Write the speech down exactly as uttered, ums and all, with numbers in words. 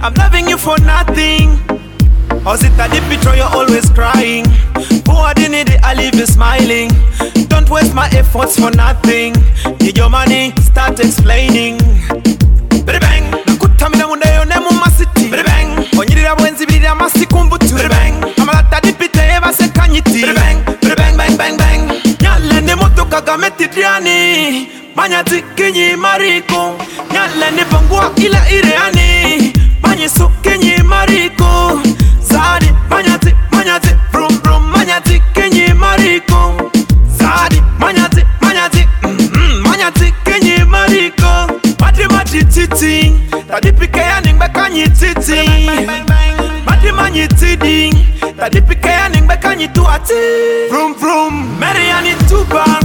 I'm loving you for nothing. Or is it that the picture you're always crying? Forward in it, I leave you smiling. Don't waste my efforts for nothing. Need your money, start explaining. Bidi bang, nakutamina mundayo nemu masiti. Bidi bang, onyirira bwenzi bidira masikumbutu. Bidi bang, amalata dipite eva se kanyiti. Bidi bang, bidi bang bang bang bang. Nyale ni moto kagameti driani. Manyati kinyi mariko. Nyale ni bangua ila ireani. Manyisu kinyi mariko. Zadi, manyati, manyati, brum brum, manyati, kenyi mariko. Zadi, manyati, manyati, mm-hmm, manyati, kenyi mariko. Mati mati titi, tadi pike ya ningbe kanyi titi. Mati manyi titi, tadi pike ya ningbe kanyi tuati. Brum brum, Mary yani tuba.